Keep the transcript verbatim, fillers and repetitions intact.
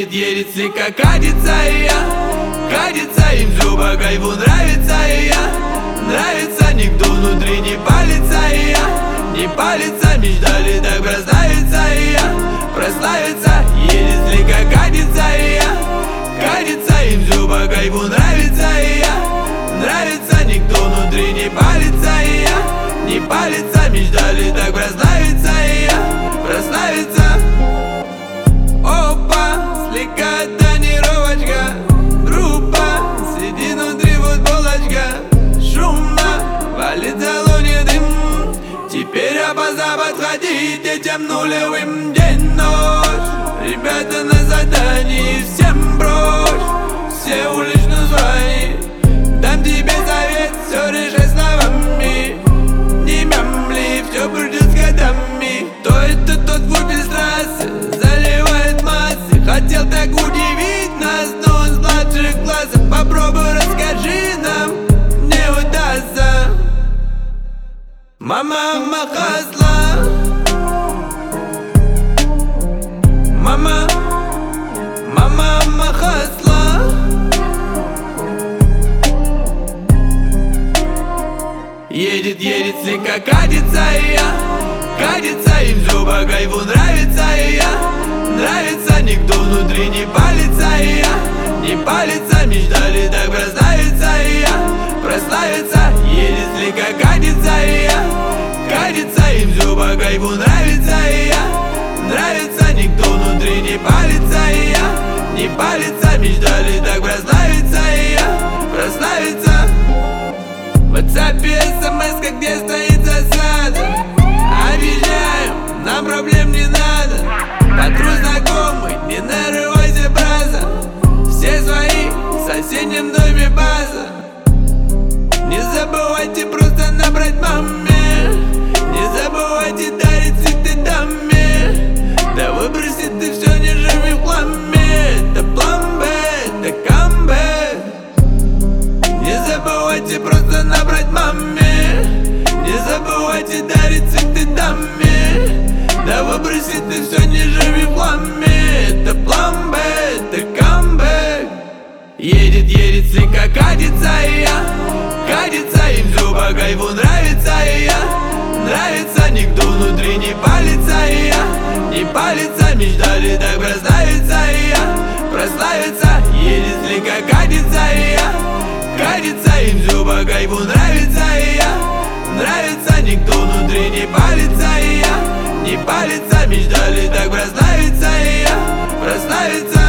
Едет, едет, слегка катится и я, катится им в зубах, кайфу нравится и я. Нравится, никто внутри не палится и я, не палится, мечтали так прославиться и я, прославиться. Едет, слегка катится и я, катится им в зубах, кайфу нравится и я. Нравится, никто внутри не палится и я, не палится, мечтали так прославиться и я, прославиться. Опа, слегка тонировочка, группа, сиди внутри футболочка. Шумно, валит в салоне дым, теперь опоздав подходить этим нулевым. День-ночь, ребята на задании, всем брось, все уличные звони. Дам тебе совет, все решай словами, не мямли, все придет с годами. То это тот звук без трассы, заливает массы. Хотел так удивить нас, но он с младших классов. Попробуй, расскажи нам, не удастся. Мама, мама хасла, мама, мама, мама хасла. Едет, едет, слегка катится и я, катится им в зубах, кайфу нравится и я. Нравится, никто внутри не палится и я, не палится, мечтали так прославиться и я, прославиться. Едет, слегка катится и я, катится им в зубах, кайфу нравится и я. Нравится, никто внутри не палится и я, не палится, мечтали так прославиться и я, прославиться. В WhatsApp смс, где стоит засада. Объезжаем, нам проблем не надо. Патруль знакомый, не нарывайся, браза. Все свои, в соседнем доме база. Не забывайте просто набрать маме, не забывайте дарить цветы даме. Да выброси ты все, не живи в хламе. Это план Б, это камбэк. Не забывайте просто набрать маме, не забывайте дарить цветы даме. Да выброси ты все, не живи в хламе. Это план Б, это камбэк. Едет, едет, слегка катится и я, катится им в зубах, кайфу нравится и я. Нравится, никто внутри не палится и я, не палится, мечтали так прославиться и я, прославиться. Едет, слегка катится и я, катится им в зубах, кайфу нравится и я. Нравится, никто внутри не палится и я, не палится, мечтали так прославиться и я, прославиться.